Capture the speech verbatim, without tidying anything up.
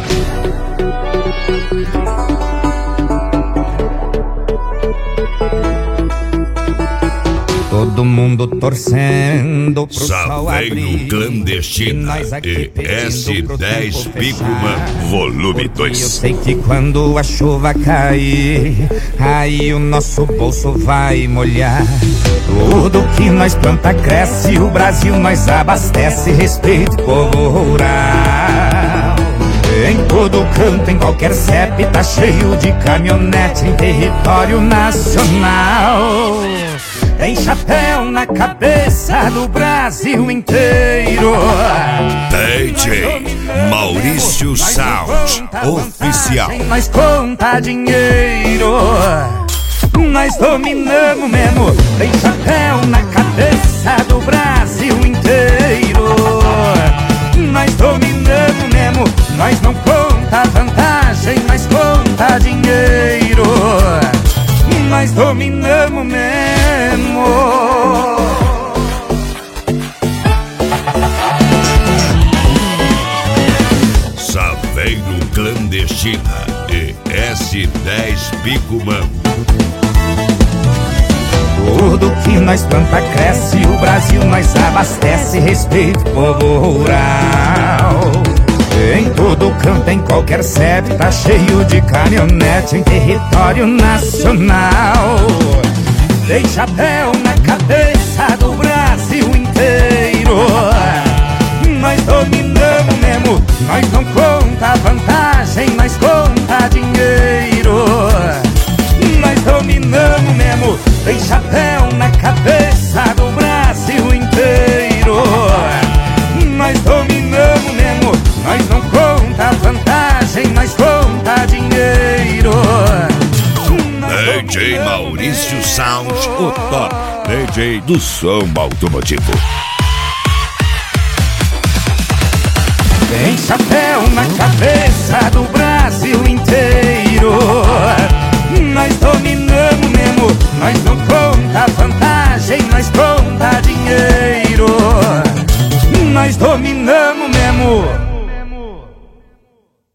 Todo mundo torcendo pro sol abrir. Clandestina e S dez Picoman, volume dois. Eu sei que quando a chuva cair, aí o nosso bolso vai molhar. Tudo que nós planta cresce, o Brasil nós abastece. Respeito povo rural. Em todo canto, em qualquer C E P, tá cheio de caminhonete em território nacional. Tem chapéu na cabeça do Brasil inteiro. D J Maurício Sound oficial. Nós conta dinheiro, nós dominamos mesmo. Tem chapéu na cabeça do Brasil inteiro. Nós dominamos mesmo. Nós não conta vantagem, nós conta dinheiro. Nós dominamos mesmo. Saveiro Clandestina e S dez Picoman. Tudo que nós planta cresce, o Brasil nós abastece. Respeito povo rural. Em todo canto, em qualquer C E P, tá cheio de caminhonete em território nacional. Tem chapéu na cabeça do Brasil inteiro. Nós dominamos mesmo, nós não conta vantagem, nós conta dinheiro. Nós dominamos mesmo, tem chapéu na cabeça do Brasil inteiro. Nós dominamos mesmo, nós não conta vantagem, nós conta dinheiro. D J Maurício Sound, o top D J do som automotivo. Tem chapéu na cabeça do Brasil inteiro. Nós dominamos mesmo, nós não